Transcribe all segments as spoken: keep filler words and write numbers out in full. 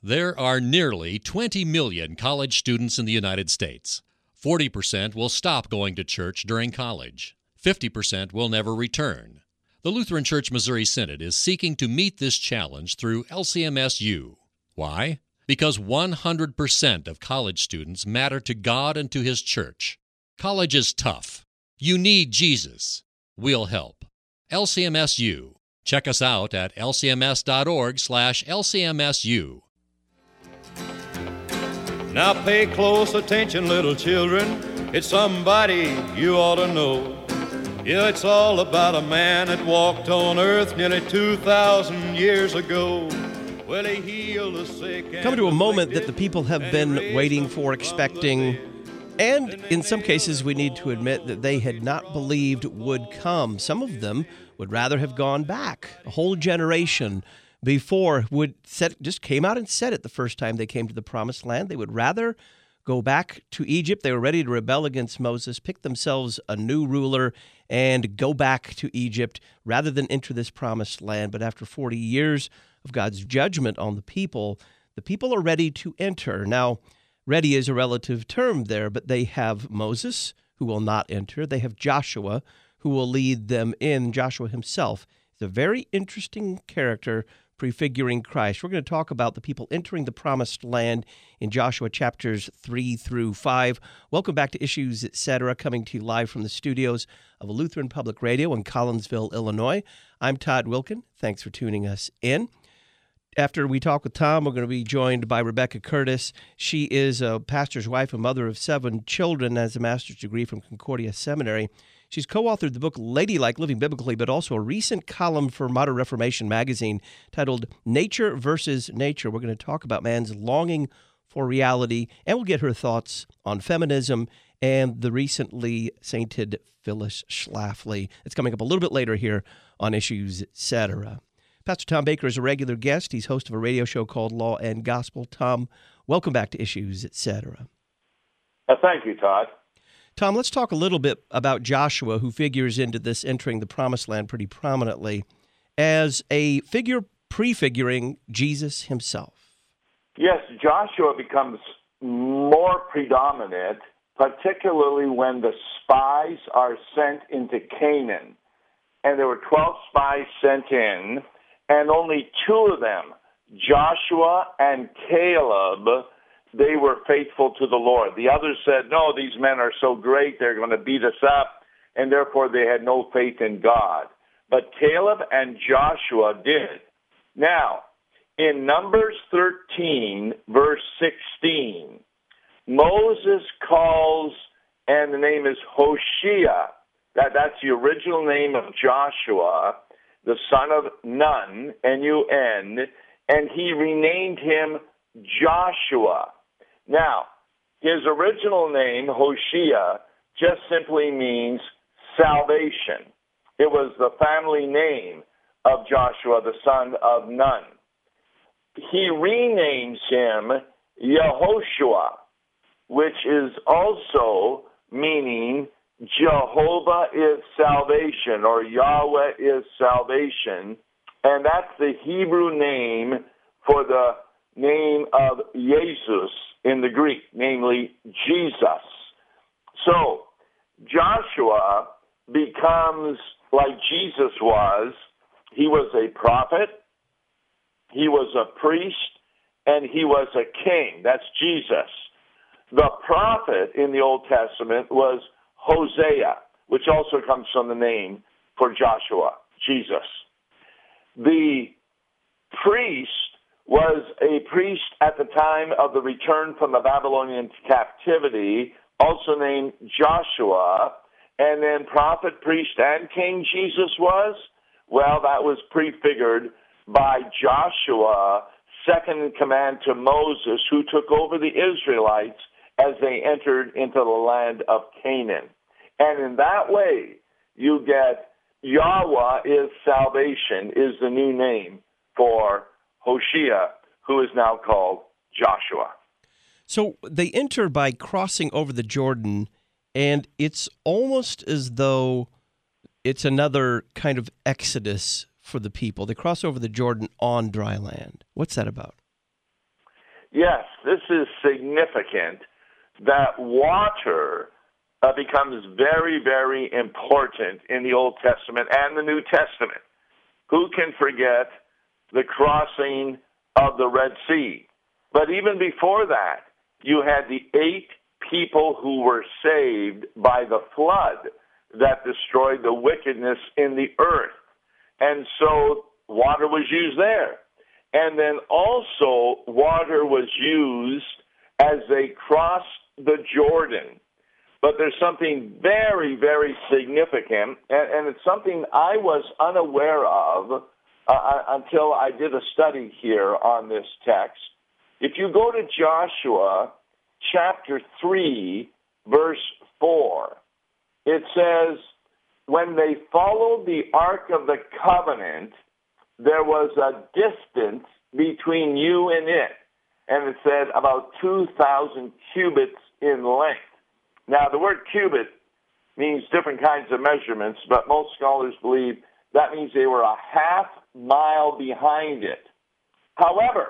There are nearly twenty million college students in the United States. forty percent will stop going to church during college. fifty percent will never return. The Lutheran Church Missouri Synod is seeking to meet this challenge through L C M S U. Why? Because one hundred percent of college students matter to God and to His church. College is tough. You need Jesus. We'll help. L C M S U. Check us out at l c m s dot org slash l c m s u. Now pay close attention, little children. It's somebody you ought to know. Yeah, it's all about a man that walked on earth nearly two thousand years ago. Well, he healed the sick. Come to a moment that the people have been waiting for, expecting, and in some cases we need to admit that they had not believed would come. Some of them would rather have gone back. A whole generation before would set, just came out and said it the first time they came to the Promised Land. They would rather go back to Egypt. They were ready to rebel against Moses, pick themselves a new ruler, and go back to Egypt rather than enter this Promised Land. But after forty years of God's judgment on the people, the people are ready to enter. Now, ready is a relative term there, but they have Moses, who will not enter. They have Joshua, who will lead them in. Joshua himself is a very interesting character prefiguring Christ. We're going to talk about the people entering the Promised Land in Joshua chapters three through five. Welcome back to Issues, et cetera, coming to you live from the studios of Lutheran Public Radio in Collinsville, Illinois. I'm Todd Wilkin. Thanks for tuning us in. After we talk with Tom, we're going to be joined by Rebecca Curtis. She is a pastor's wife, a mother of seven children, has a master's degree from Concordia Seminary. She's co-authored the book Ladylike, Living Biblically, but also a recent column for Modern Reformation magazine titled Nature versus Nature. We're going to talk about man's longing for reality, and we'll get her thoughts on feminism and the recently sainted Phyllis Schlafly. It's coming up a little bit later here on Issues, et cetera. Pastor Tom Baker is a regular guest. He's host of a radio show called Law and Gospel. Tom, welcome back to Issues, et cetera. Uh, thank you, Todd. Tom, let's talk a little bit about Joshua, who figures into this entering the Promised Land pretty prominently as a figure prefiguring Jesus himself. Yes, Joshua becomes more predominant, particularly when the spies are sent into Canaan. And there were twelve spies sent in, and only two of them, Joshua and Caleb, they were faithful to the Lord. The others said, no, these men are so great, they're going to beat us up, and therefore they had no faith in God. But Caleb and Joshua did. Now, in Numbers thirteen, verse sixteen, Moses calls, and the name is Hoshea. That, that's the original name of Joshua, the son of Nun, N U N, and he renamed him Joshua. Now, his original name, Hoshea, just simply means salvation. It was the family name of Joshua, the son of Nun. He renames him Yehoshua, which is also meaning Jehovah is salvation, or Yahweh is salvation, and that's the Hebrew name for the name of Jesus in the Greek, namely Jesus. So Joshua becomes like Jesus was. He was a prophet, he was a priest, and he was a king. That's Jesus. The prophet in the Old Testament was Hosea, which also comes from the name for Joshua, Jesus. The priest was a priest at the time of the return from the Babylonian captivity, also named Joshua, and then prophet, priest, and king Jesus was, well, that was prefigured by Joshua, second in command to Moses, who took over the Israelites as they entered into the land of Canaan. And in that way, you get Yahweh is salvation is the new name for Hoshea, who is now called Joshua. So they enter by crossing over the Jordan, and it's almost as though it's another kind of exodus for the people. They cross over the Jordan on dry land. What's that about? yes, this is significant that water uh, becomes very, very important in the Old Testament and the New Testament. Who can forget the crossing of the Red Sea? But even before that, you had the eight people who were saved by the flood that destroyed the wickedness in the earth. And so water was used there. And then also water was used as they crossed the Jordan. But there's something very, very significant, and, and it's something I was unaware of uh, until I did a study here on this text. If you go to Joshua chapter three, verse four, it says, when they followed the Ark of the Covenant, there was a distance between you and it. And it said about two thousand cubits in length. Now, the word cubit means different kinds of measurements, but most scholars believe that means they were a half mile behind it. However,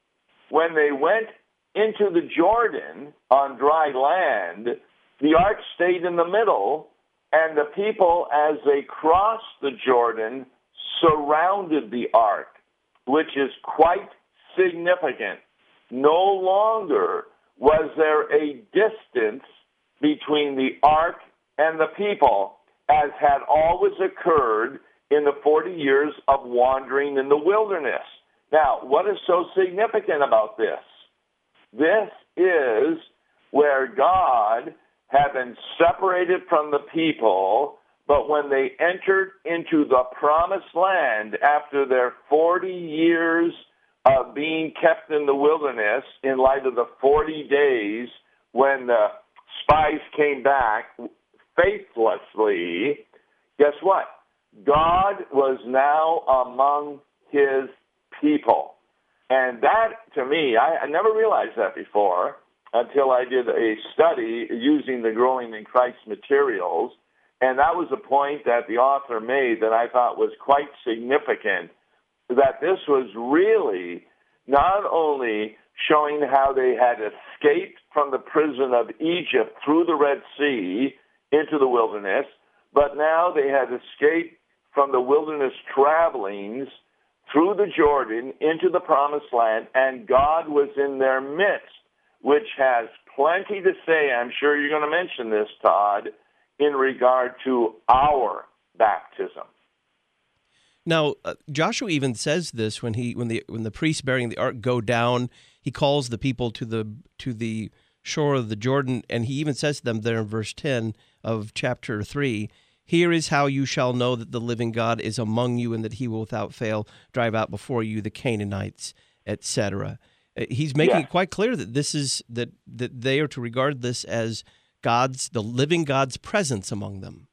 when they went into the Jordan on dry land, the ark stayed in the middle, and the people, as they crossed the Jordan, surrounded the ark, which is quite significant. No longer was there a distance between the ark and the people, as had always occurred in the forty years of wandering in the wilderness. Now, what is so significant about this? This is where God had been separated from the people, but when they entered into the promised land after their forty years of being kept in the wilderness, in light of the forty days when the spies came back faithlessly, guess what? God was now among his people. And that, to me, I, I never realized that before until I did a study using the Growing in Christ materials. And that was a point that the author made that I thought was quite significant, that this was really not only showing how they had escaped from the prison of Egypt through the Red Sea into the wilderness, but now they had escaped from the wilderness travelings through the Jordan into the promised land, and God was in their midst, which has plenty to say. I'm sure you're going to mention this, Todd, in regard to our baptism. Now, uh, Joshua even says this when he when the when the priests bearing the ark go down. He calls the people to the to the shore of the Jordan, and he even says to them there in verse ten of chapter three, "Here is how you shall know that the living God is among you, and that he will without fail drive out before you the Canaanites," et cetera. He's making yes. it quite clear that this is that that they are to regard this as God's, the living God's presence among them.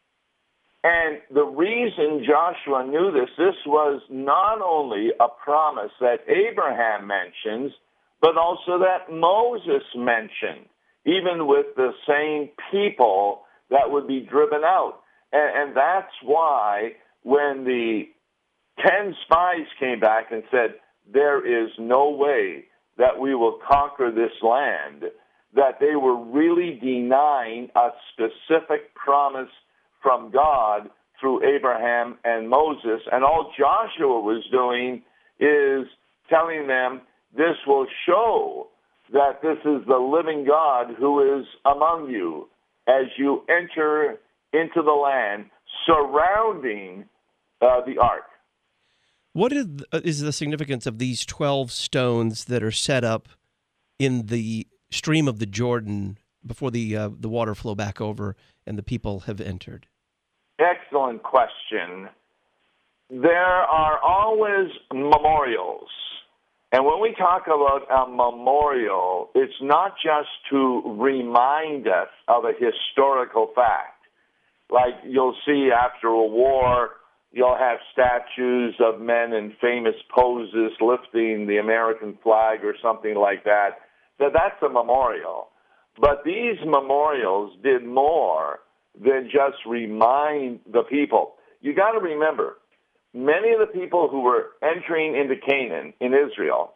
And the reason Joshua knew this, this was not only a promise that Abraham mentions, but also that Moses mentioned, even with the same people that would be driven out. And, and that's why when the ten spies came back and said, there is no way that we will conquer this land, that they were really denying a specific promise from God through Abraham and Moses. And all Joshua was doing is telling them, this will show that this is the living God who is among you as you enter into the land surrounding uh, the ark. What is, is the significance of these twelve stones that are set up in the stream of the Jordan before the uh, the water flow back over and the people have entered? Excellent question. There are always memorials. And when we talk about a memorial, it's not just to remind us of a historical fact. Like you'll see after a war, you'll have statues of men in famous poses lifting the American flag or something like that. So that's a memorial. But these memorials did more than just remind the people. You got to remember, many of the people who were entering into Canaan in Israel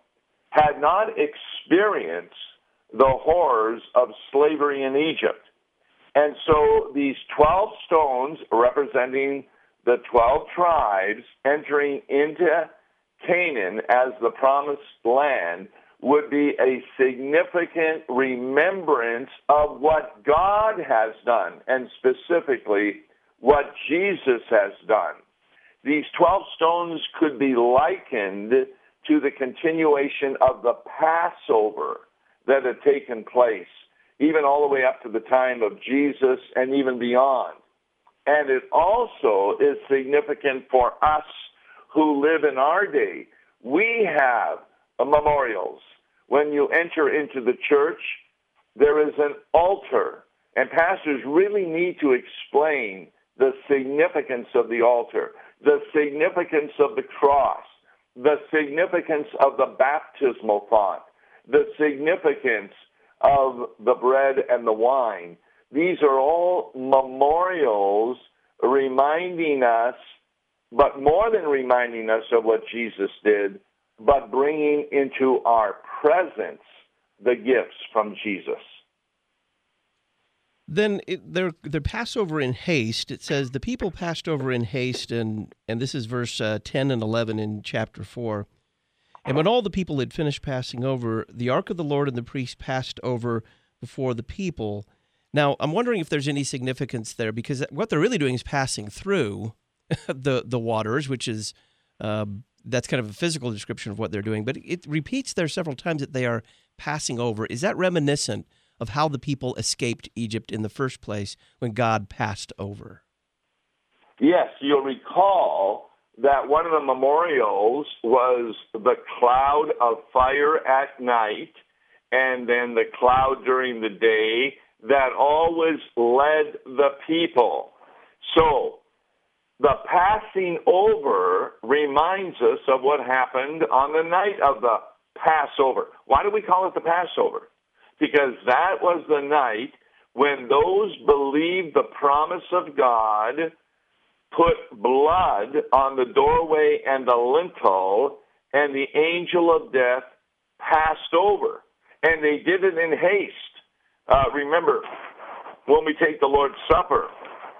had not experienced the horrors of slavery in Egypt. And so these twelve stones representing the twelve tribes entering into Canaan as the promised land would be a significant remembrance of what God has done, and specifically what Jesus has done. These twelve stones could be likened to the continuation of the Passover that had taken place, even all the way up to the time of Jesus and even beyond. And it also is significant for us who live in our day. We have memorials. When you enter into the church, there is an altar, and pastors really need to explain the significance of the altar, the significance of the cross, the significance of the baptismal font, the significance of the bread and the wine. These are all memorials reminding us, but more than reminding us of what Jesus did, but bringing into our presence the gifts from Jesus. Then it, their their Passover in haste. It says the people passed over in haste, and and this is verse uh, ten and eleven in chapter four. And when all the people had finished passing over, the ark of the Lord and the priests passed over before the people. Now, I'm wondering if there's any significance there, because what they're really doing is passing through the the waters, which is uh, that's kind of a physical description of what they're doing. But it repeats there several times that they are passing over. Is that reminiscent of how the people escaped Egypt in the first place when God passed over? Yes, you'll recall that one of the memorials was the cloud of fire at night and then the cloud during the day that always led the people. So the passing over reminds us of what happened on the night of the Passover. Why do we call it the Passover? Because that was the night when those believed the promise of God put blood on the doorway and the lintel, and the angel of death passed over. And they did it in haste. Uh, remember, when we take the Lord's Supper,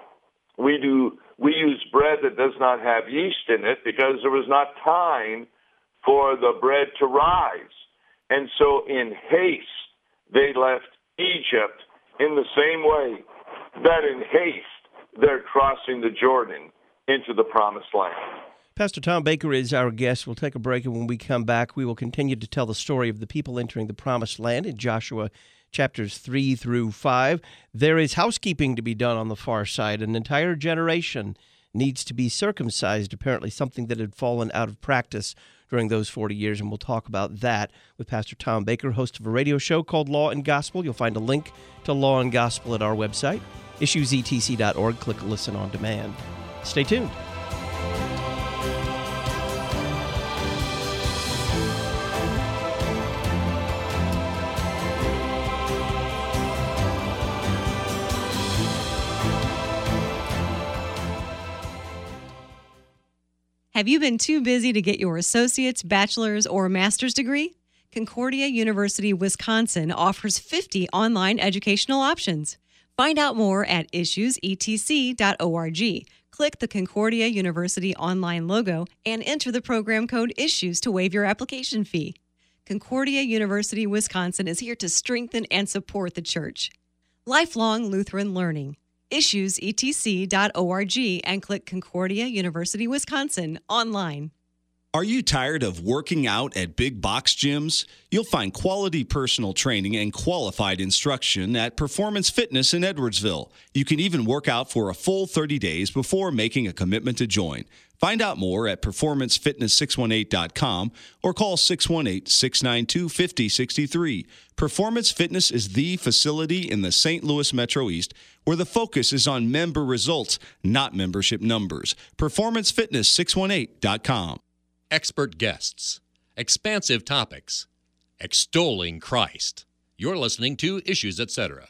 we do we use bread that does not have yeast in it because there was not time for the bread to rise. And so in haste, they left Egypt in the same way that in haste they're crossing the Jordan into the promised land. Pastor Tom Baker is our guest. We'll take a break, and when we come back, we will continue to tell the story of the people entering the promised land in Joshua chapters three through five. There is housekeeping to be done on the far side. An entire generation needs to be circumcised, apparently something that had fallen out of practice during those forty years, and we'll talk about that with Pastor Tom Baker, host of a radio show called Law and Gospel. You'll find a link to Law and Gospel at our website, issues e t c dot org. Click Listen on Demand. Stay tuned. Have you been too busy to get your associate's, bachelor's, or master's degree? Concordia University, Wisconsin offers fifty online educational options. Find out more at issues e t c dot org. Click the Concordia University online logo and enter the program code ISSUES to waive your application fee. Concordia University, Wisconsin is here to strengthen and support the church. Lifelong Lutheran learning. issues e t c dot org and click Concordia University, Wisconsin online. Are you tired of working out at big box gyms? You'll find quality personal training and qualified instruction at Performance Fitness in Edwardsville. You can even work out for a full thirty days before making a commitment to join. Find out more at performance fitness six one eight dot com or call six one eight, six nine two, five zero six three. Performance Fitness is the facility in the Saint Louis Metro East where the focus is on member results, not membership numbers. performance fitness six one eight dot com. Expert guests, expansive topics, extolling Christ. You're listening to Issues, et cetera.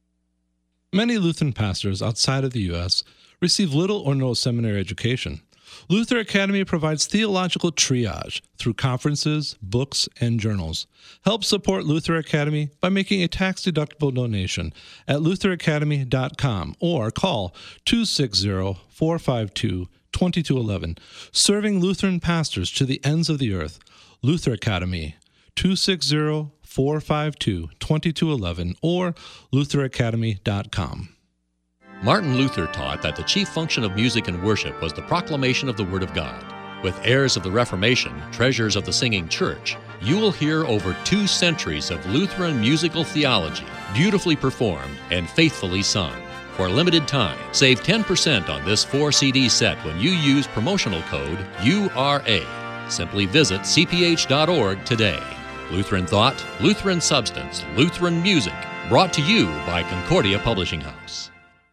Many Lutheran pastors outside of the U S receive little or no seminary education. Luther Academy provides theological triage through conferences, books, and journals. Help support Luther Academy by making a tax-deductible donation at luther academy dot com or call two six zero, four five two, two two one one. Serving Lutheran pastors to the ends of the earth. Luther Academy, two six zero, four five two, two two one one or luther academy dot com. Martin Luther taught that the chief function of music and worship was the proclamation of the Word of God. With heirs of the Reformation, treasures of the singing church, you will hear over two centuries of Lutheran musical theology, beautifully performed and faithfully sung. For a limited time, save ten percent on this four C D set when you use promotional code U R A. Simply visit c p h dot org today. Lutheran Thought, Lutheran Substance, Lutheran Music, brought to you by Concordia Publishing House.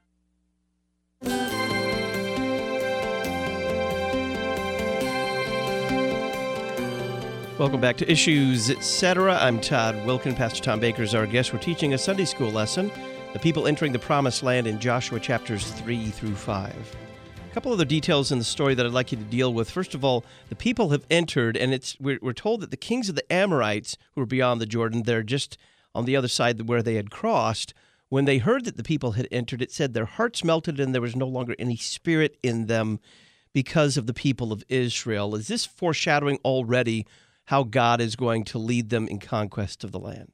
Welcome back to Issues, et cetera. I'm Todd Wilkin. Pastor Tom Baker is our guest. We're teaching a Sunday school lesson, the people entering the Promised Land in Joshua chapters three through five. A couple other details in the story that I'd like you to deal with. First of all, the people have entered, and it's we're, we're told that the kings of the Amorites, who are beyond the Jordan, they're just on the other side where they had crossed. When they heard that the people had entered, it said their hearts melted and there was no longer any spirit in them because of the people of Israel. Is this foreshadowing already how God is going to lead them in conquest of the land?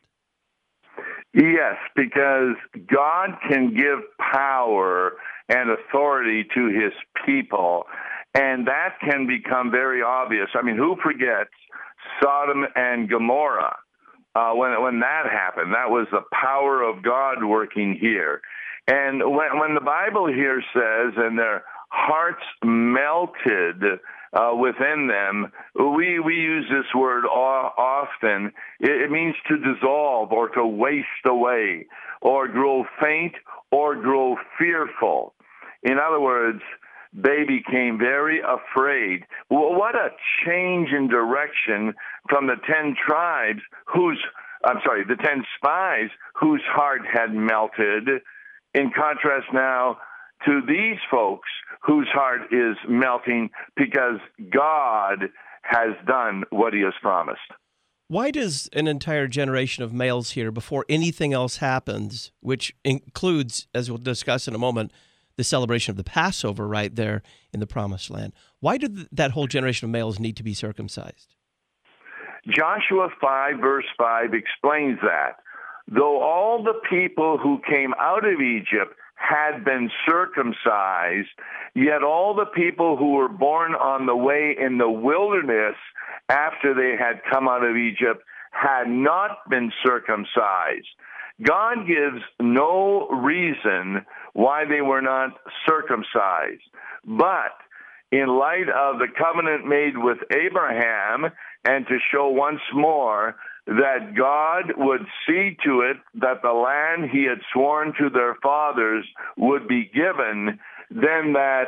Yes, because God can give power and authority to his people, and that can become very obvious. I mean, who forgets Sodom and Gomorrah? Uh, when when that happened, that was the power of God working here. And when, when the Bible here says, and their hearts melted uh, within them, we, we use this word often. It, it means to dissolve or to waste away or grow faint or grow fearful. In other words, they became very afraid. Well, what a change in direction from the ten tribes whose, I'm sorry, the ten spies whose heart had melted, in contrast now to these folks whose heart is melting because God has done what he has promised. Why does an entire generation of males here, before anything else happens, which includes, as we'll discuss in a moment, the celebration of the Passover right there in the Promised Land, why did that whole generation of males need to be circumcised? Joshua five, verse five explains that. Though all the people who came out of Egypt had been circumcised, yet all the people who were born on the way in the wilderness after they had come out of Egypt had not been circumcised. God gives no reason why they were not circumcised. But in light of the covenant made with Abraham, and to show once more that God would see to it that the land he had sworn to their fathers would be given, then that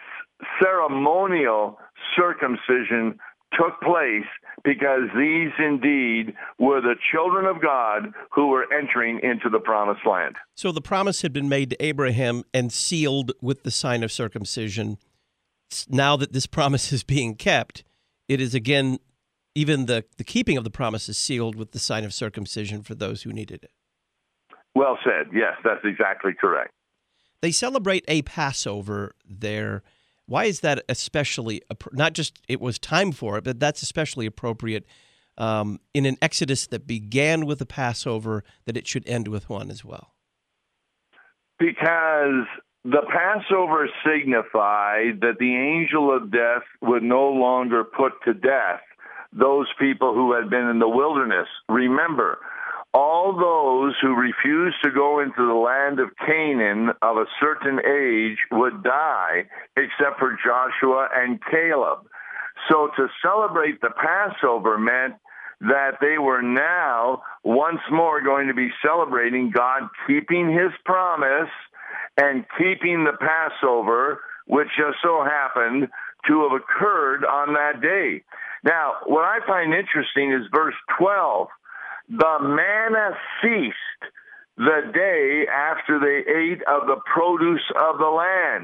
ceremonial circumcision took place, because these indeed were the children of God who were entering into the Promised Land. So the promise had been made to Abraham and sealed with the sign of circumcision. Now that this promise is being kept, it is again, even the, the keeping of the promise is sealed with the sign of circumcision for those who needed it. Well said. Yes, that's exactly correct. They celebrate a Passover there. Why is that especially, not just it was time for it, but that's especially appropriate um, in an Exodus that began with a Passover, that it should end with one as well? Because the Passover signified that the angel of death would no longer put to death those people who had been in the wilderness. Remember, all those who refused to go into the land of Canaan of a certain age would die, except for Joshua and Caleb. So to celebrate the Passover meant that they were now once more going to be celebrating God keeping his promise and keeping the Passover, which just so happened to have occurred on that day. Now, what I find interesting is verse twelve. The manna ceased the day after they ate of the produce of the land.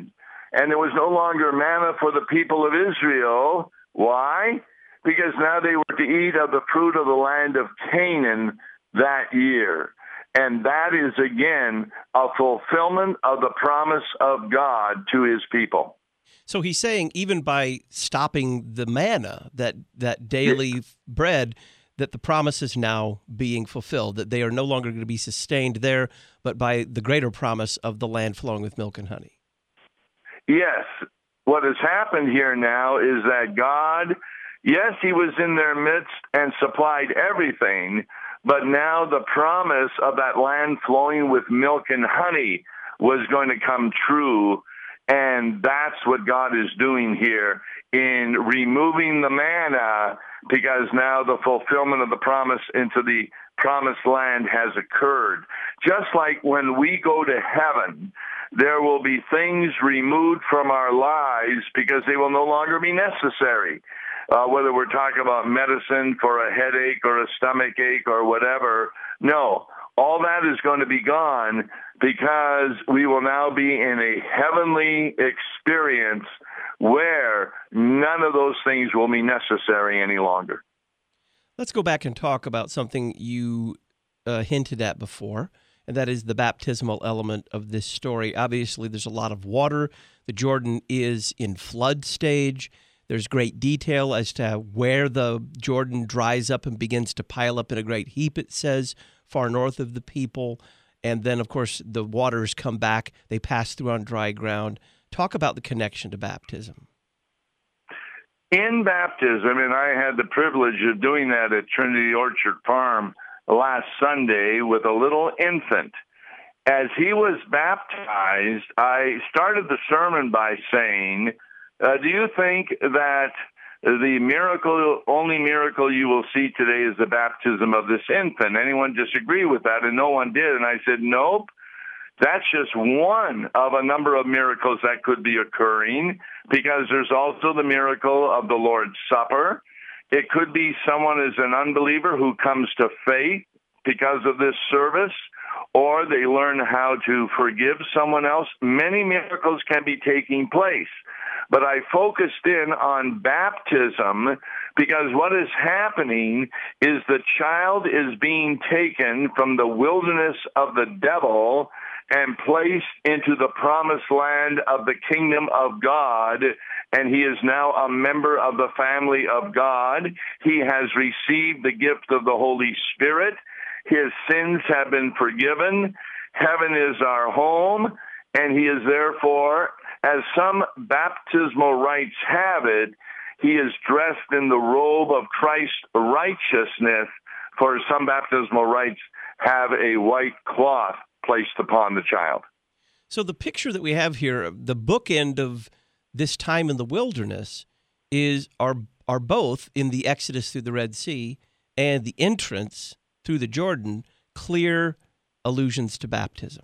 and there was no longer manna for the people of Israel. Why? Because now they were to eat of the fruit of the land of Canaan that year. And that is, again, a fulfillment of the promise of God to his people. So he's saying even by stopping the manna, that, that daily bread, that the promise is now being fulfilled, that they are no longer going to be sustained there, but by the greater promise of the land flowing with milk and honey. Yes. What has happened here now is that God, yes, he was in their midst and supplied everything, but now the promise of that land flowing with milk and honey was going to come true. And that's what God is doing here in removing the manna, because now the fulfillment of the promise into the promised land has occurred. Just like when we go to heaven, there will be things removed from our lives because they will no longer be necessary. Uh, whether we're talking about medicine for a headache or a stomach ache or whatever, no, all that is going to be gone because we will now be in a heavenly experience where none of those things will be necessary any longer. Let's go back and talk about something you uh, hinted at before, and that is the baptismal element of this story. Obviously, there's a lot of water. The Jordan is in flood stage. There's great detail as to where the Jordan dries up and begins to pile up in a great heap, it says, far north of the people. And then, of course, the waters come back. They pass through on dry ground. Talk about the connection to baptism. In baptism, and I had the privilege of doing that at Trinity Orchard Farm last Sunday with a little infant. As he was baptized, I started the sermon by saying, Uh, do you think that the miracle, only miracle you will see today is the baptism of this infant? Anyone disagree with that? And no one did. And I said, nope. That's just one of a number of miracles that could be occurring, because there's also the miracle of the Lord's Supper. It could be someone is an unbeliever who comes to faith because of this service, or they learn how to forgive someone else. Many miracles can be taking place. But I focused in on baptism because what is happening is the child is being taken from the wilderness of the devil and placed into the promised land of the kingdom of God, and he is now a member of the family of God. He has received the gift of the Holy Spirit. His sins have been forgiven. Heaven is our home, and he is therefore, as some baptismal rites have it, he is dressed in the robe of Christ's righteousness, for some baptismal rites have a white cloth placed upon the child. So the picture that we have here, the bookend of this time in the wilderness, is are are both in the Exodus through the Red Sea and the entrance through the Jordan, clear allusions to baptism.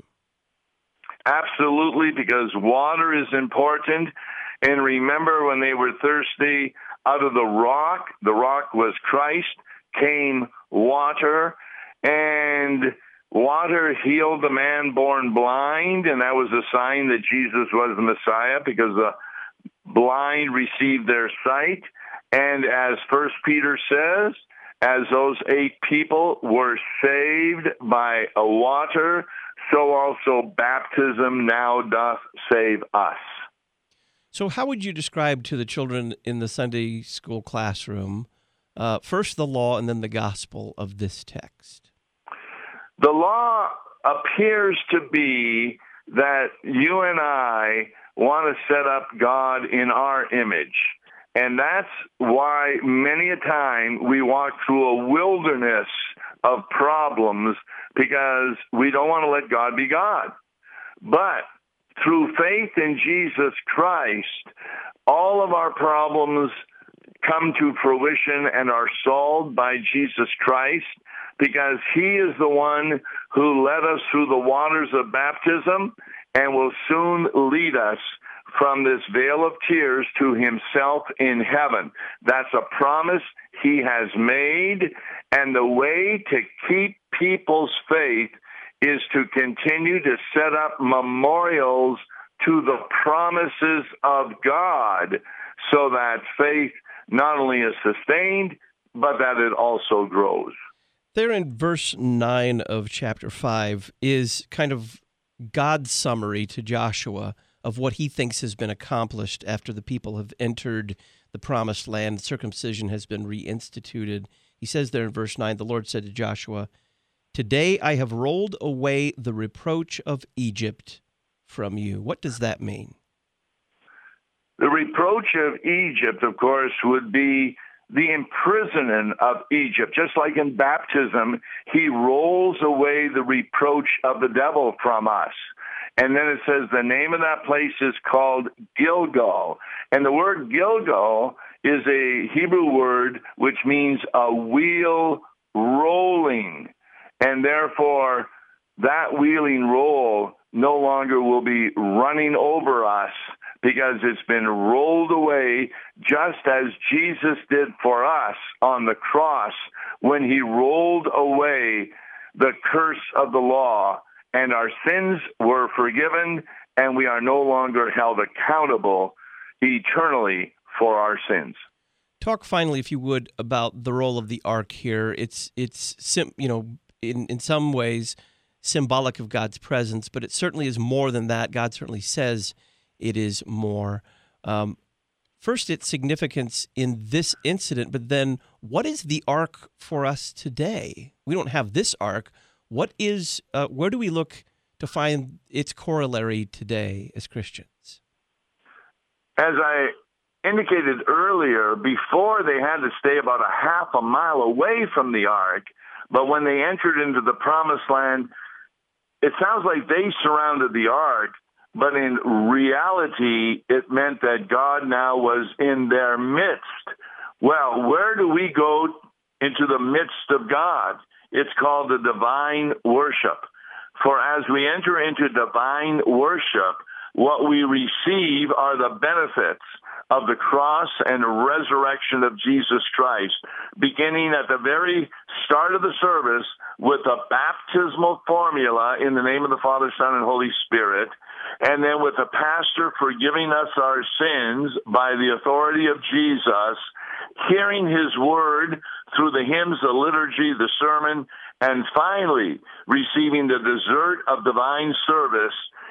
Absolutely, because water is important. And remember, when they were thirsty, out of the rock, the rock was Christ, came water, and water healed the man born blind, and that was a sign that Jesus was the Messiah, because the blind received their sight. And as First Peter says, as those eight people were saved by a water, so also baptism now doth save us. So how would you describe to the children in the Sunday school classroom, uh, first the law and then the gospel of this text? The law appears to be that you and I want to set up God in our image. And that's why many a time we walk through a wilderness of problems, because we don't want to let God be God. But through faith in Jesus Christ, all of our problems come to fruition and are solved by Jesus Christ, because he is the one who led us through the waters of baptism and will soon lead us from this vale of tears to himself in heaven. That's a promise he has made, and the way to keep people's faith is to continue to set up memorials to the promises of God, so that faith not only is sustained, but that it also grows. There in verse nine of chapter five is kind of God's summary to Joshua of what he thinks has been accomplished after the people have entered the promised land. Circumcision has been reinstituted. He says there in verse nine, the Lord said to Joshua, "Today I have rolled away the reproach of Egypt from you." What does that mean? The reproach of Egypt, of course, would be the imprisoning of Egypt. Just like in baptism, he rolls away the reproach of the devil from us. And then it says the name of that place is called Gilgal. And the word Gilgal is a Hebrew word which means a wheel rolling. And therefore, that wheeling roll no longer will be running over us, because it's been rolled away, just as Jesus did for us on the cross when he rolled away the curse of the law, and our sins were forgiven, and we are no longer held accountable eternally for our sins. Talk finally, if you would, about the role of the ark here. It's it's sim, you know, in in some ways symbolic of God's presence, but it certainly is more than that. God certainly says it is more. Um, first, its significance in this incident, but then what is the ark for us today? We don't have this ark. What is? Uh, where do we look to find its corollary today as Christians? As I indicated earlier, before they had to stay about a half a mile away from the ark, but when they entered into the promised land, it sounds like they surrounded the ark, but in reality, it meant that God now was in their midst. Well, where do we go into the midst of God? It's called the divine worship. For as we enter into divine worship, what we receive are the benefits of the cross and resurrection of Jesus Christ, beginning at the very start of the service with a baptismal formula in the name of the Father, Son, and Holy Spirit, and then with the pastor forgiving us our sins by the authority of Jesus, hearing his word through the hymns, the liturgy, the sermon, and finally receiving the dessert of divine service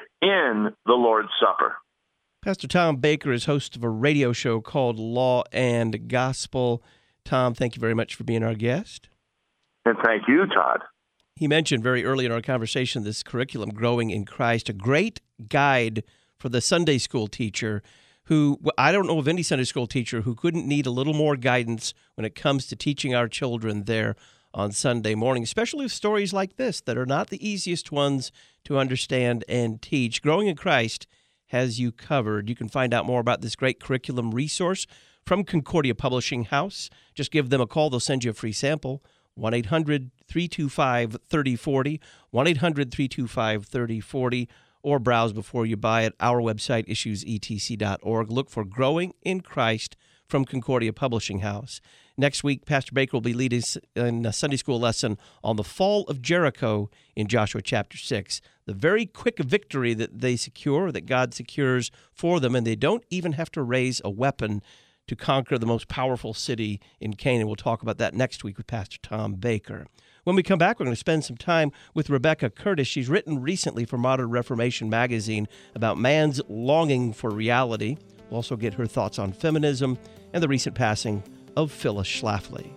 in the Lord's Supper. Pastor Tom Baker is host of a radio show called Law and Gospel. Tom, thank you very much for being our guest. And thank you, Todd. He mentioned very early in our conversation this curriculum, Growing in Christ, a great guide for the Sunday school teacher who, I don't know of any Sunday school teacher who couldn't need a little more guidance when it comes to teaching our children there on Sunday morning, especially with stories like this that are not the easiest ones to understand and teach. Growing in Christ has you covered. You can find out more about this great curriculum resource from Concordia Publishing House. Just give them a call. They'll send you a free sample. one eight hundred three two five three oh four oh, one eight hundred three two five three oh four oh, or browse before you buy at our website, issues e t c dot org. Look for Growing in Christ from Concordia Publishing House. Next week, Pastor Baker will be leading in a Sunday school lesson on the fall of Jericho in Joshua chapter six. The very quick victory that they secure, that God secures for them, and they don't even have to raise a weapon to conquer the most powerful city in Canaan. We'll talk about that next week with Pastor Tom Baker. When we come back, we're going to spend some time with Rebecca Curtis. She's written recently for Modern Reformation magazine about man's longing for reality. We'll also get her thoughts on feminism and the recent passing of Phyllis Schlafly.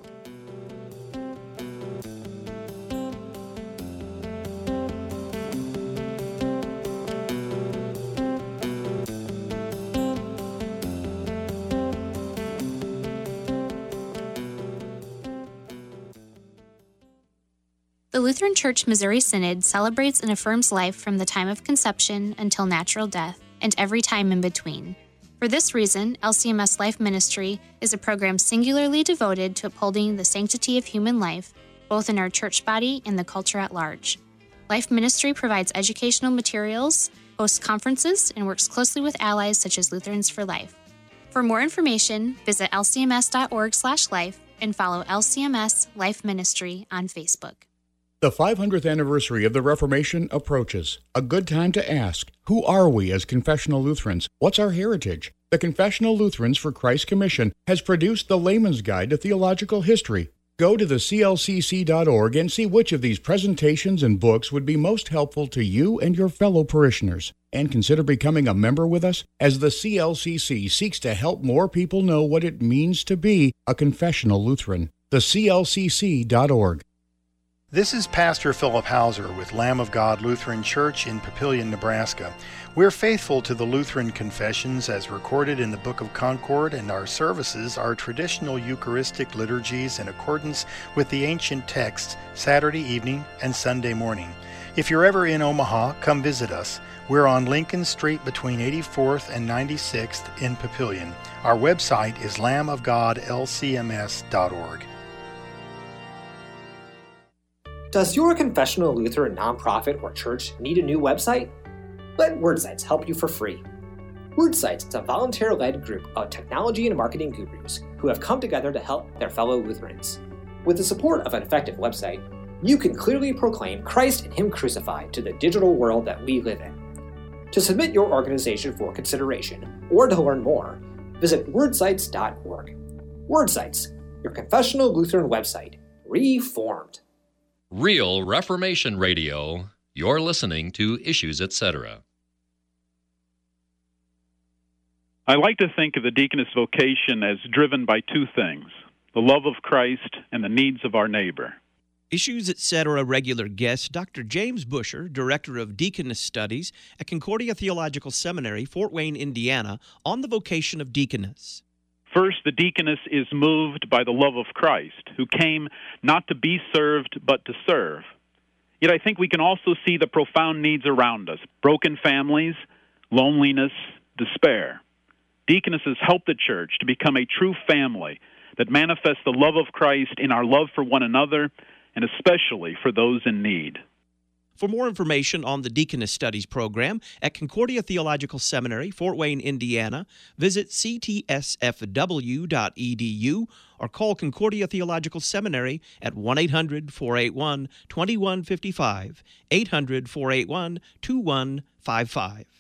The Lutheran Church Missouri Synod celebrates and affirms life from the time of conception until natural death and every time in between. For this reason, L C M S Life Ministry is a program singularly devoted to upholding the sanctity of human life, both in our church body and the culture at large. Life Ministry provides educational materials, hosts conferences, and works closely with allies such as Lutherans for Life. For more information, visit l c m s dot org slash life and follow L C M S Life Ministry on Facebook. The five hundredth anniversary of the Reformation approaches. A good time to ask, who are we as confessional Lutherans? What's our heritage? The Confessional Lutherans for Christ Commission has produced the Layman's Guide to Theological History. Go to the C L C C dot org and see which of these presentations and books would be most helpful to you and your fellow parishioners. And consider becoming a member with us as the C L C C seeks to help more people know what it means to be a confessional Lutheran. The C L C C dot org. This is Pastor Philip Hauser with Lamb of God Lutheran Church in Papillion, Nebraska. We're faithful to the Lutheran confessions as recorded in the Book of Concord, and our services are traditional Eucharistic liturgies in accordance with the ancient texts Saturday evening and Sunday morning. If you're ever in Omaha, come visit us. We're on Lincoln Street between eighty-fourth and ninety-sixth in Papillion. Our website is lamb of god l c m s dot org. Does your confessional Lutheran nonprofit or church need a new website? Let WordSites help you for free. WordSites is a volunteer-led group of technology and marketing gurus who have come together to help their fellow Lutherans. With the support of an effective website, you can clearly proclaim Christ and Him crucified to the digital world that we live in. To submit your organization for consideration or to learn more, visit wordsites dot org. WordSites, your confessional Lutheran website, reformed. Real Reformation Radio. You're listening to Issues, et cetera. I like to think of the deaconess vocation as driven by two things, the love of Christ and the needs of our neighbor. Issues, et cetera. Regular guest, Doctor James Busher, Director of Deaconess Studies at Concordia Theological Seminary, Fort Wayne, Indiana, on the vocation of deaconess. First, the deaconess is moved by the love of Christ, who came not to be served, but to serve. Yet I think we can also see the profound needs around us, broken families, loneliness, despair. Deaconesses help the church to become a true family that manifests the love of Christ in our love for one another, and especially for those in need. For more information on the Deaconess Studies program at Concordia Theological Seminary, Fort Wayne, Indiana, visit c t s f w dot e d u or call Concordia Theological Seminary at one eight hundred, four eight one, two one five five, eight hundred, four eight one, two one five five.